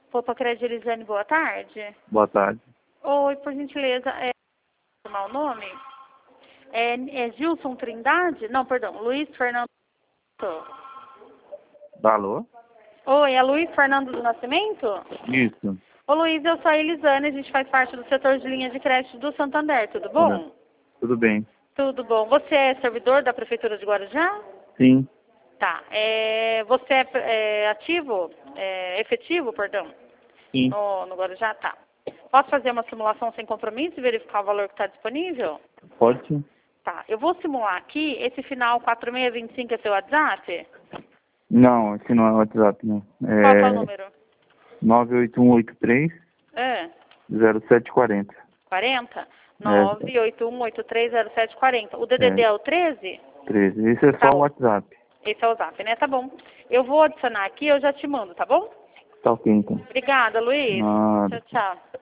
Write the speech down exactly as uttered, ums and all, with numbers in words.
Poupa Crédito Elisane, boa tarde. Boa tarde. Oi, por gentileza, é o nome? É, é Gilson Trindade? Não, perdão, Luiz Fernando. Alô? Oi, é Luiz Fernando do Nascimento? Isso. Ô Luiz, eu sou a Elisane, a gente faz parte do setor de linha de crédito do Santander, tudo bom? Tudo bem. Tudo bom. Você é servidor da Prefeitura de Guarujá? Sim. Tá. É, você é, é ativo, é, efetivo, perdão? Sim. No, no Guarujá? Tá. Posso fazer uma simulação sem compromisso e verificar o valor que está disponível? Pode sim. Tá. Eu vou simular aqui. Esse final quatro seis dois cinco é seu WhatsApp? Não, esse não é o WhatsApp, não. Qual que é o É número? nove oito um oito três É. zero sete quatro zero. quarenta? nove oito um oito três zero sete quatro zero. O D D D é, é o treze? treze. Esse é Tá só o bom. WhatsApp. Esse é o Zap, né? Tá bom. Eu vou adicionar aqui, eu já te mando, tá bom? Tá ok, então. Obrigada, Luiz. Nada. Tchau, tchau.